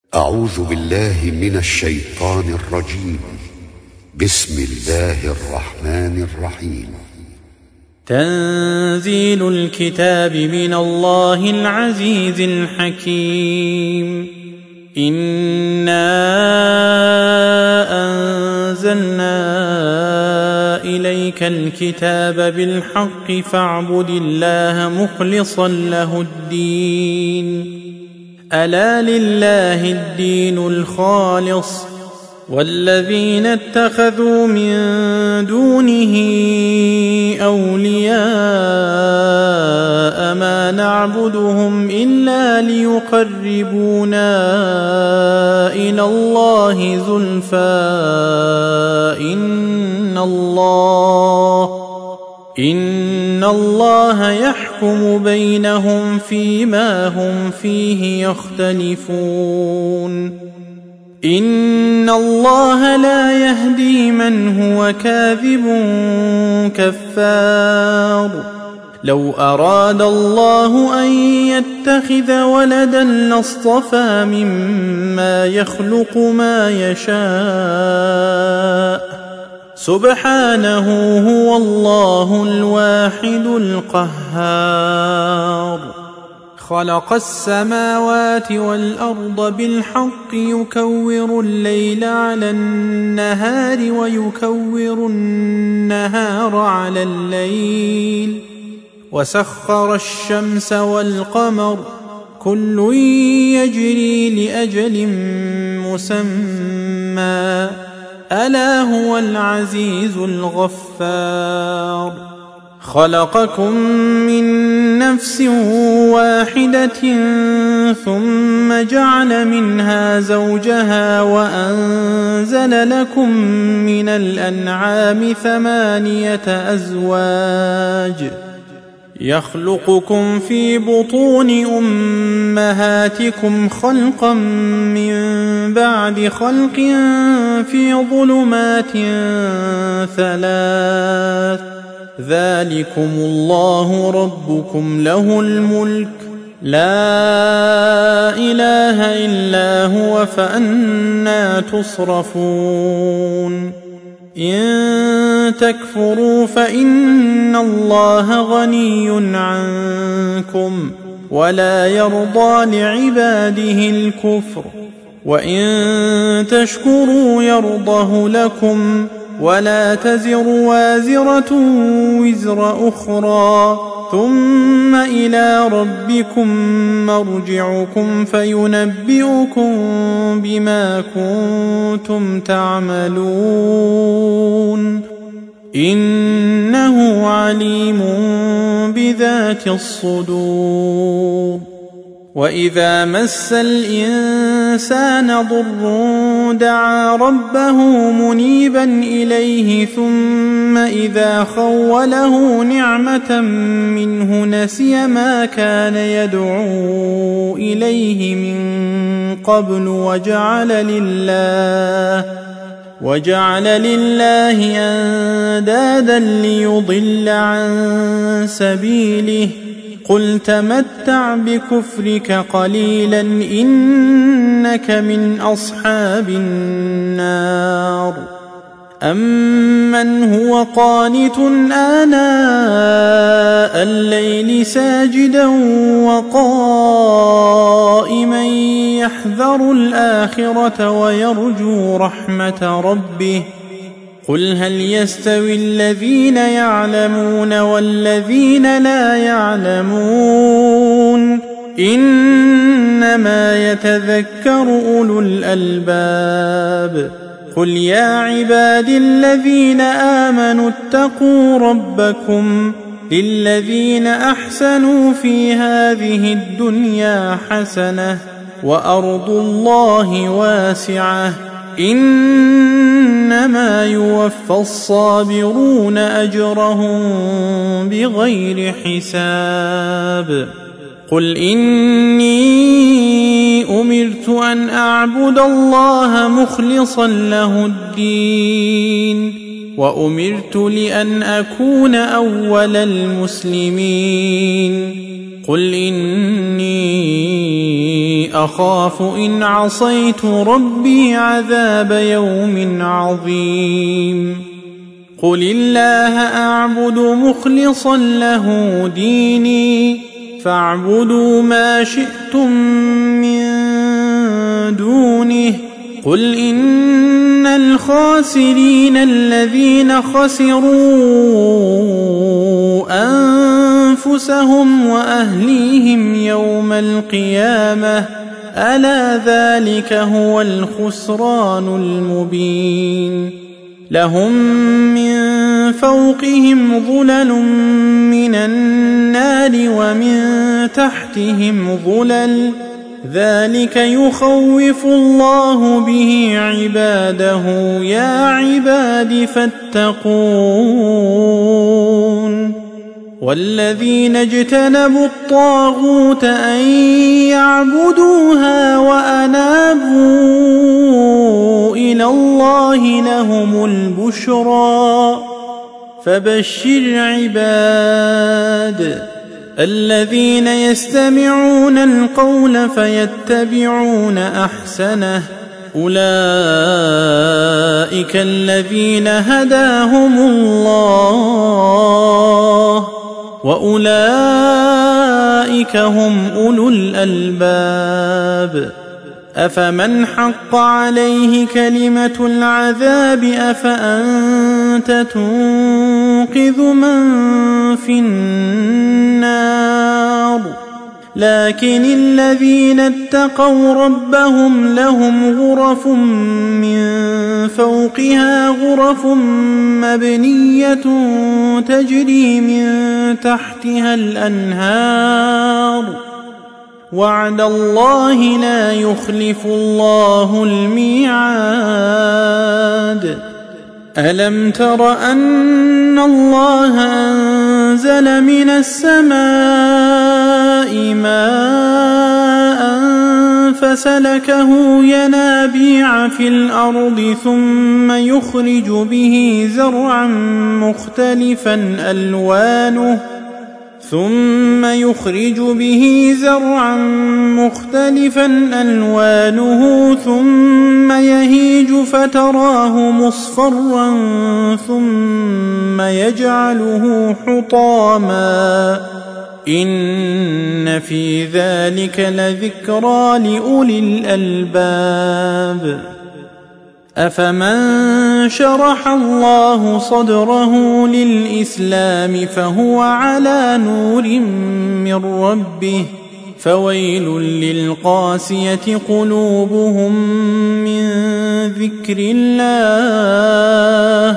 أعوذ بالله من الشيطان الرجيم. بسم الله الرحمن الرحيم. تنزيل الكتاب من الله العزيز الحكيم. إنا أنزلنا إليك الكتاب بالحق فاعبد الله مخلصا له الدين. ألا لله الدين الخالص والذين اتخذوا من دونه أولياء ما نعبدهم إلا ليقربونا إلى الله زلفى إن الله يحكم بينهم فيما هم فيه يختلفون. إن الله لا يهدي من هو كاذب كفار. لو أراد الله أن يتخذ ولدا لاصطفى مما يخلق ما يشاء سبحانه هو الله الواحد القهار. خلق السماوات والأرض بالحق يكور الليل على النهار ويكور النهار على الليل وسخر الشمس والقمر كل يجري لأجل مسمى ألا هو العزيز الغفار. خلقكم من نفس واحدة ثم جعل منها زوجها وأنزل لكم من الأنعام 8 أزواج يخلقكم في بطون أمهاتكم خلقا من بعد خلق في ظلمات 3 ذلكم الله ربكم له الملك لا إله إلا هو فأنى تصرفون. إن تكفروا فإن الله غني عنكم ولا يرضى لعباده الكفر وإن تشكروا يرضه لكم ولا تزر وازرة وزر أخرى ثم إلى ربكم مرجعكم فينبئكم بما كنتم تعملون إنه عليم بذات الصدور. وإذا مس الإنسان ضر دعا ربه منيبا إليه ثم إذا خوله نعمة منه نسي ما كان يدعو إليه من قبل وجعل لله أندادا ليضل عن سبيله قل تمتع بكفرك قليلا إنك من أصحاب النار. أمن هو قانت آناء الليل ساجدا وقائما يحذر الآخرة ويرجو رحمة ربه قل هل يستوي الذين يعلمون والذين لا يعلمون إنما يتذكر أولو الألباب. قل يا عبادي الذين آمنوا اتقوا ربكم للذين أحسنوا في هذه الدنيا حسنة وأرض الله واسعة إنما يوفى الصابرون أجرهم بغير حساب. قل إني أمرت أن أعبد الله مخلصا له الدين وأمرت لأن أكون أول المسلمين. قل إني أخاف إن عصيت ربي عذاب يوم عظيم قل الله أعبد مخلصا له ديني فاعبدوا ما شئتم من دونه قل إن الخاسرين الذين خسروا أنفسهم وأهليهم يوم القيامة ألا ذلك هو الخسران المبين لهم من فوقهم ظلل من النار ومن تحتهم ظلل ذلك يخوف الله به عباده يا عباد فاتقون والذين اجتنبوا الطاغوت أن يعبدوها وأنابوا إلى الله لهم البشرى فبشر عباد الذين يستمعون القول فيتبعون أحسنه أولئك الذين هداهم الله وأولئك هم أولو الألباب أفمن حق عليه كلمة العذاب أفأنت تنقذ من في النار لكن الذين اتقوا ربهم لهم غرف من فوقها غرف مبنية تجري من تحتها الأنهار وعد الله لا يخلف الله الميعاد ألم تر أن الله أنزل من السماء ماء فسلكه ينابيع في الأرض ثم يخرج به زرعا مختلفا ألوانه ثم يهيج فتراه مصفرا ثم يجعله حطاما إن في ذلك لذكرى لأولي الألباب أفمن شرح الله صدره للإسلام فهو على نور من ربه فويل للقاسية قلوبهم من ذكر الله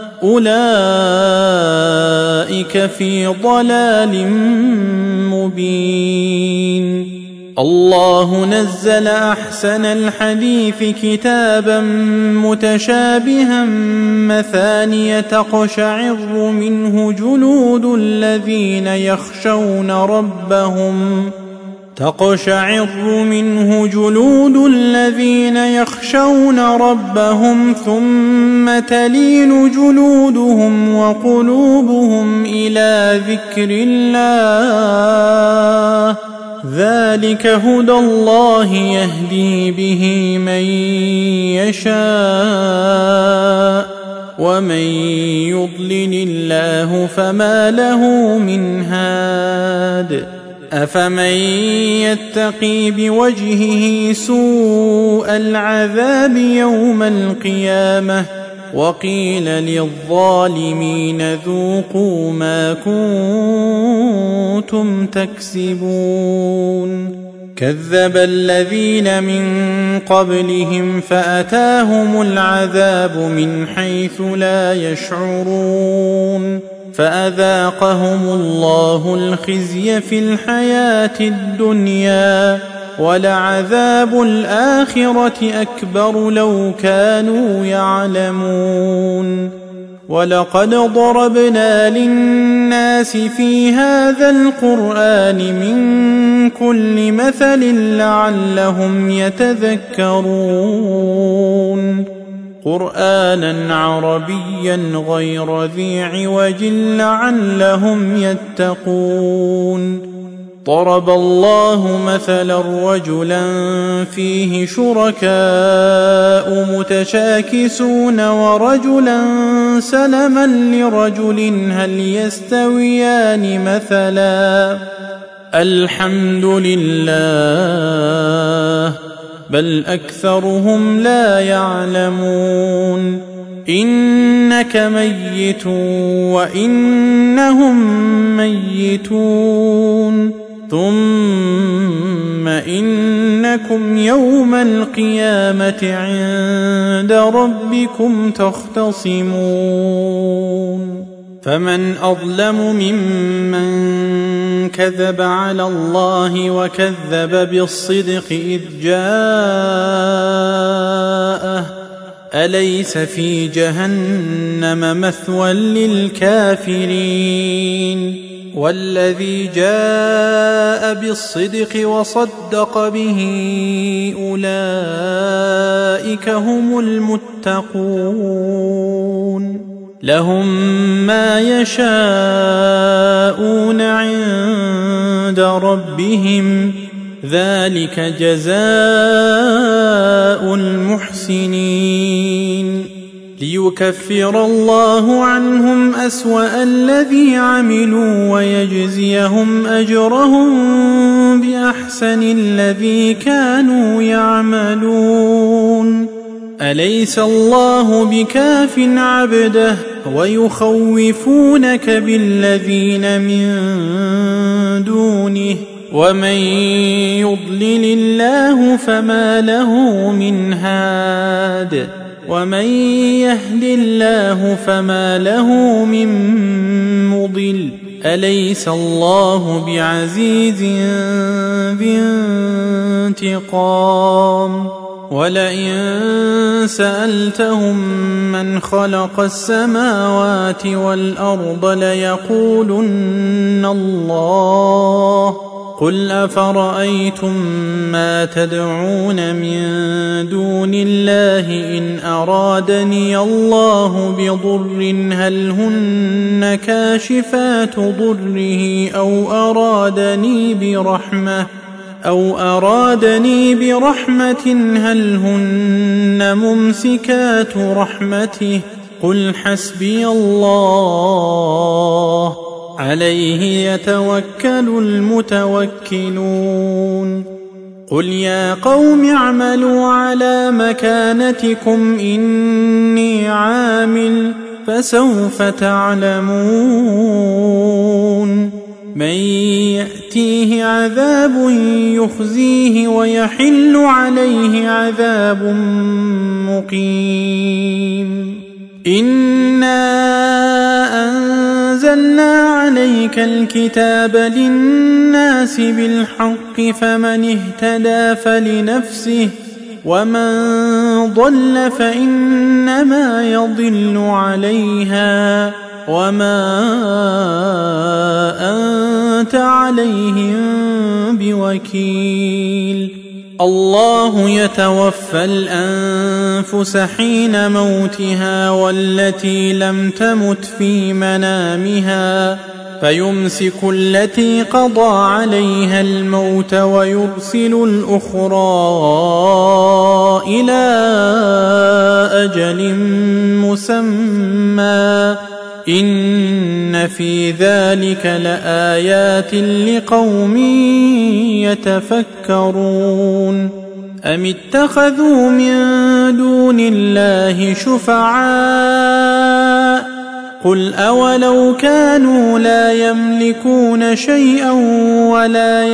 أولئك في ضلال مبين الله نزل أحسن الحديث كتابا متشابها مثانية تقشعر منه جلود الذين يخشون ربهم ثم تلين جلودهم وقلوبهم إلى ذكر الله ذلك هدى الله يهدي به من يشاء ومن يضلل الله فما له من هاد أفمن يتقي بوجهه سوء العذاب يوم القيامة وقيل للظالمين ذوقوا ما كنتم تكسبون كذب الذين من قبلهم فأتاهم العذاب من حيث لا يشعرون فأذاقهم الله الخزي في الحياة الدنيا ولعذاب الآخرة أكبر لو كانوا يعلمون ولقد ضربنا للناس في هذا القرآن من كل مثل لعلهم يتذكرون قرآنا عربيا غير ذي عوج لعلهم يتقون ضرب الله مثلا رجلا فيه شركاء متشاكسون ورجلا سلما لرجل هل يستويان مثلا الحمد لله بل أكثرهم لا يعلمون إنك ميت وإنهم ميتون ثم إنكم يوم القيامة عند ربكم تختصمون فمن أظلم ممن كذب على الله وكذب بالصدق إذ جاءه أليس في جهنم مثوى للكافرين والذي جاء بالصدق وصدق به أولئك هم المتقون لهم ما يشاءون عند ربهم ذلك جزاء المحسنين ليكفر الله عنهم أسوأ الذي عملوا ويجزيهم أجرهم بأحسن الذي كانوا يعملون أليس الله بكاف عبده ويخوفونك بالذين من دونه ومن يضلل الله فما له من هاد ومن يهد الله فما له من مضل أليس الله بعزيز ذي انتقام ولئن سألتهم من خلق السماوات والأرض ليقولن الله قل أفرأيتم ما تدعون من دون الله إن أرادني الله بضر هل هن كاشفات ضره أو أرادني برحمة هل هن ممسكات رحمته قل حسبي الله عليه يتوكل المتوكلون قل يا قوم اعملوا على مكانتكم إني عامل فسوف تعلمون من يأتيه عذاب يخزيه ويحل عليه عذاب مقيم إنا أنزلنا عليك الكتاب للناس بالحق فمن اهتدى فلنفسه ومن ضل فإنما يضل عليها وما أنت عليهم بوكيل الله يتوفى الأنفس حين موتها والتي لم تمت في منامها فيمسك التي قضى عليها الموت ويرسل الأخرى إلى أجل مسمى إن في ذلك لآيات لقوم يتفكرون أم اتخذوا من دون الله شفعاء قل أولو كانوا لا يملكون شيئا ولا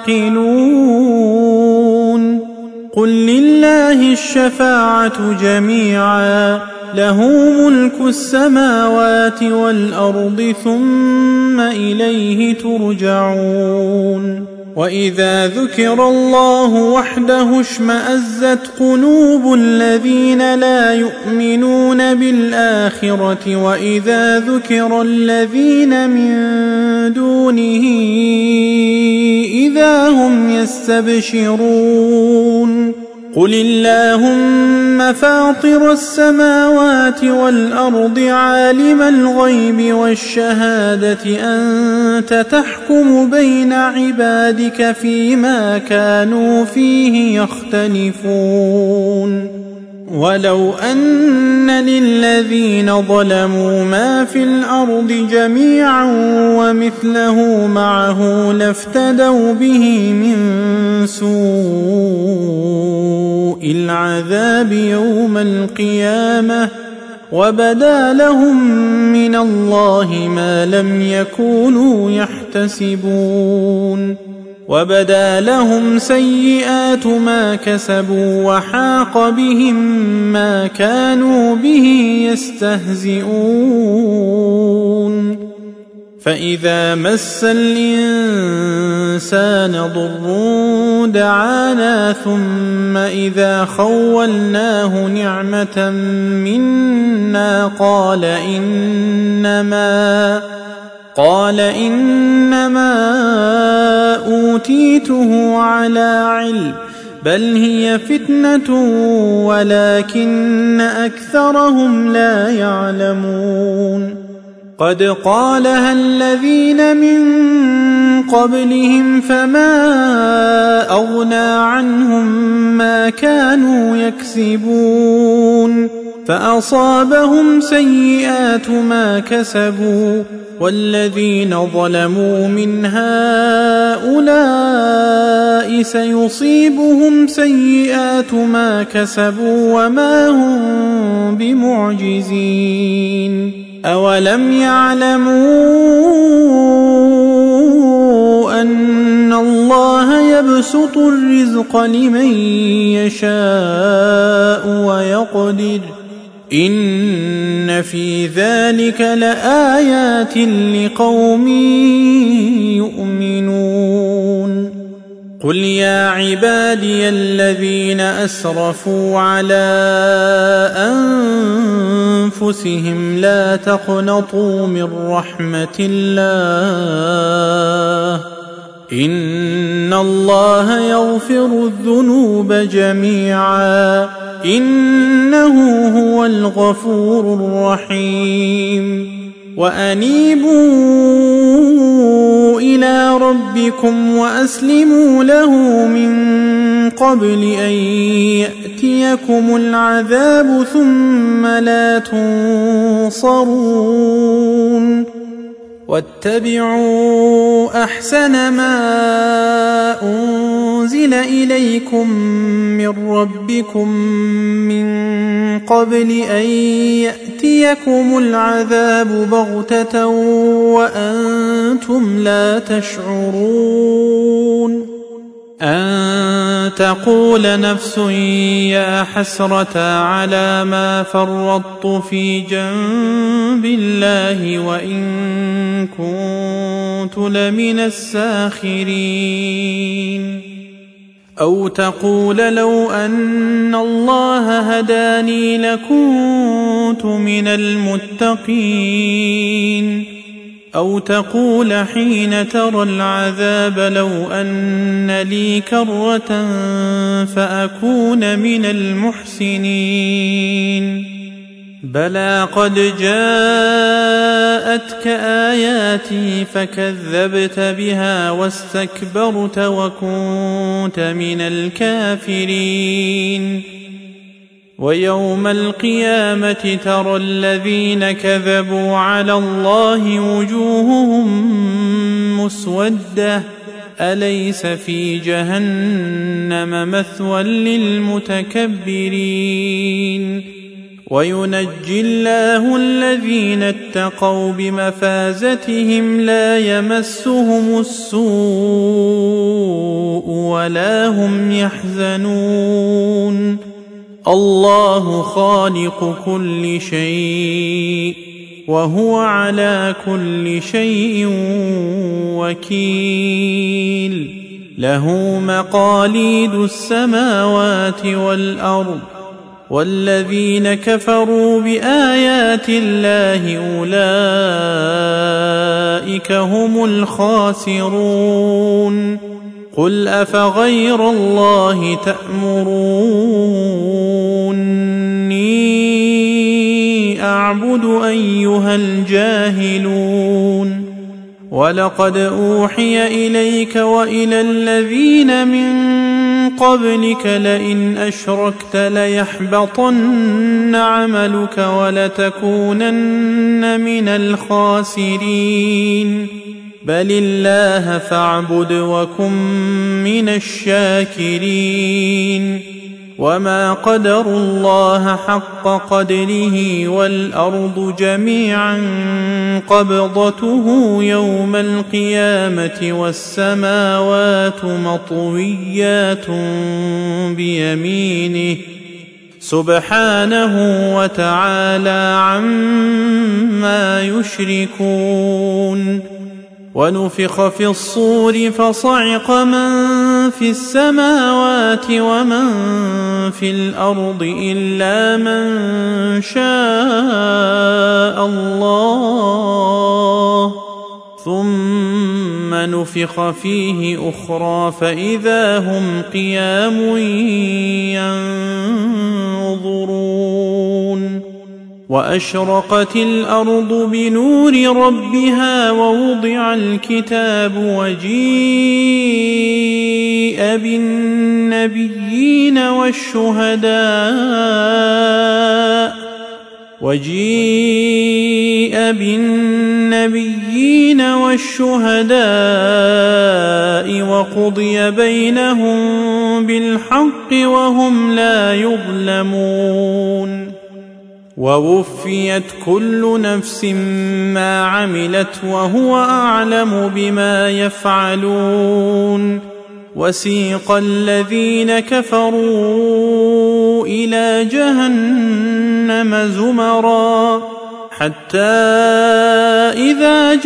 يعقلون قل لله الشفاعة جميعا له ملك السماوات والأرض ثم إليه ترجعون وإذا ذكر الله وحده اشمأزت قلوب الذين لا يؤمنون بالآخرة وإذا ذكر الذين من دونه إذا هم يستبشرون قل اللهم فاطر السماوات والأرض عالم الغيب والشهادة أنت تحكم بين عبادك فيما كانوا فيه يختلفون ولو أن للذين ظلموا ما في الأرض جميعا ومثله معه لافتدوا به من سوء العذاب يوم القيامة وبدا لهم من الله ما لم يكونوا يحتسبون وبدا لهم سيئات ما كسبوا وحاق بهم ما كانوا به يستهزئون فإذا مس الإنسان ضر دعانا ثم إذا خولناه نعمة منا قال إنما أوتيته على علم بل هي فتنة ولكن أكثرهم لا يعلمون قد قالها الذين من قبلهم فما أغنى عنهم ما كانوا يكسبون فأصابهم سيئات ما كسبوا والذين ظلموا من هؤلاء سيصيبهم سيئات ما كسبوا وما هم بمعجزين أولم يعلموا أن الله يبسط الرزق لمن يشاء ويقدر إن في ذلك لآيات لقوم يؤمنون قل يا عبادي الذين أسرفوا على أنفسهم لا تقنطوا من رحمة الله إن الله يغفر الذنوب جميعا إنه هو الغفور الرحيم وأنيبوا إلى ربكم وأسلموا له من قبل أن يأتيكم العذاب ثم لا تنصرون واتبعوا أحسن ما أنزل إليكم من ربكم من قبل أن يأتيكم العذاب بغتة وأنتم لا تشعرون أن تقول نفس يا حسرة على ما فرطت في جنب الله وإن كنت لمن الساخرين أو تقول لو أن الله هداني لكنت من المتقين أو تقول حين ترى العذاب لو أن لي كرة فأكون من المحسنين بلى قد جاءتك آياتي فكذبت بها واستكبرت وكنت من الكافرين ويوم القيامة ترى الذين كذبوا على الله وجوههم مسودة أليس في جهنم مثوى للمتكبرين وينجي الله الذين اتقوا بمفازتهم لا يمسهم السوء ولا هم يحزنون الله خالق كل شيء وهو على كل شيء وكيل له مقاليد السماوات والأرض والذين كفروا بآيات الله أولئك هم الخاسرون قل أفغير الله تأمروني أعبد أيها الجاهلون ولقد أوحي إليك وإلى الذين من قبلك لئن أشركت ليحبطن عملك ولتكونن من الخاسرين بل الله فاعبد وكن من الشاكرين وما قدروا الله حق قدره والأرض جميعا قبضته يوم القيامة والسماوات مطويات بيمينه سبحانه وتعالى عما يشركون ونفخ في الصور فصعق من في السماوات ومن في الأرض إلا من شاء الله ثم نفخ فيه أخرى فإذا هم قيام ينظرون وأشرقت الأرض بنور ربها ووضع الكتاب وجيء بالنبيين والشهداء وقضي بينهم بالحق وهم لا يظلمون ووفيت كل نفس ما عملت وهو أعلم بما يفعلون وسيق الذين كفروا إلى جهنم زمرا حتى إذا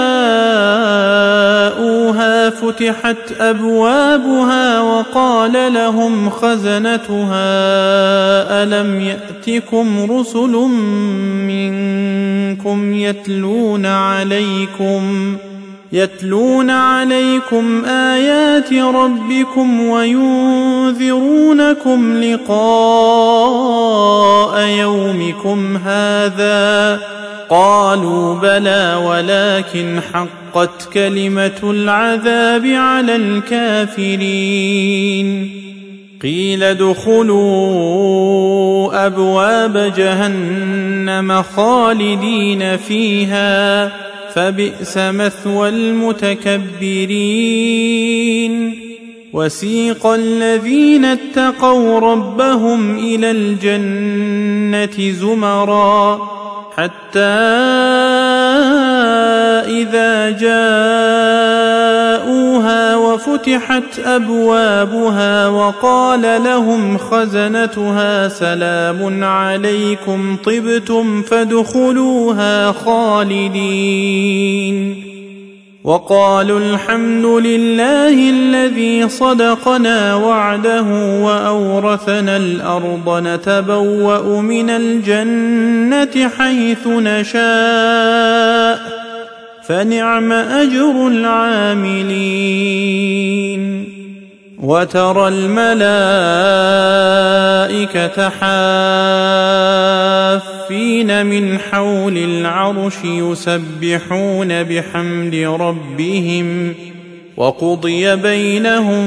جاءوها فتحت أبوابها وقال لهم خزنتها ألم يأتكم رسل منكم يتلون عليكم آيات ربكم وينذرونكم لقاء يومكم هذا قالوا بلى ولكن حقت كلمة العذاب على الكافرين قيل ادخلوا أبواب جهنم خالدين فيها فبئس مثوى المتكبرين وسيق الذين اتقوا ربهم إلى الجنة زمرا حتى إذا جاءوها وفتحت أبوابها وقال لهم خزنتها سلام عليكم طبتم فادخلوها خالدين وقالوا الحمد لله الذي صدقنا وعده وأورثنا الأرض نتبوأ من الجنة حيث نشاء فنعم أجر العاملين وترى الملائكة حافين من حول العرش يسبحون بحمد ربهم وقضي بينهم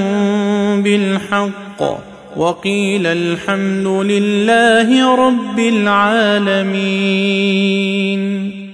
بالحق وقيل الحمد لله رب العالمين